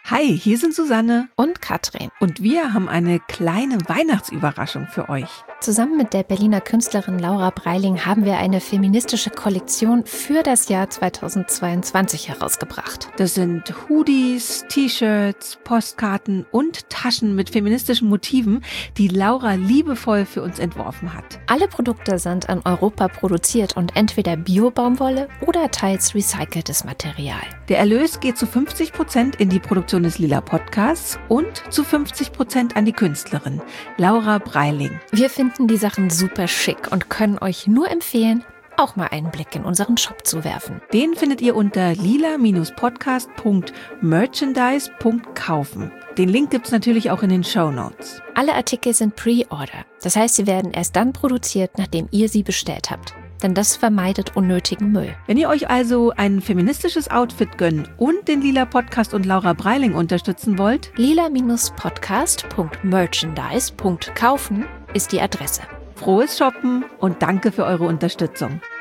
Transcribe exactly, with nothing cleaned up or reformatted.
Hi, hier sind Susanne und Katrin. Und wir haben eine kleine Weihnachtsüberraschung für euch. Zusammen mit der Berliner Künstlerin Laura Breiling haben wir eine feministische Kollektion für das Jahr zweitausendzweiundzwanzig herausgebracht. Das sind Hoodies, T-Shirts, Postkarten und Taschen mit feministischen Motiven, die Laura liebevoll für uns entworfen hat. Alle Produkte sind in Europa produziert und entweder Bio-Baumwolle oder teils recyceltes Material. Der Erlös geht zu fünfzig Prozent in die Produktion des Lila Podcasts und zu fünfzig Prozent an die Künstlerin Laura Breiling. Wir finden die Sachen super schick und können euch nur empfehlen, auch mal einen Blick in unseren Shop zu werfen. Den findet ihr unter lila podcast punkt merchandise punkt kaufen. Den Link gibt's natürlich auch in den Shownotes. Alle Artikel sind Pre-Order. Das heißt, sie werden erst dann produziert, nachdem ihr sie bestellt habt. Denn das vermeidet unnötigen Müll. Wenn ihr euch also ein feministisches Outfit gönnen und den Lila Podcast und Laura Breiling unterstützen wollt, lila podcast punkt merchandise punkt kaufen ist die Adresse. Frohes Shoppen und danke für eure Unterstützung.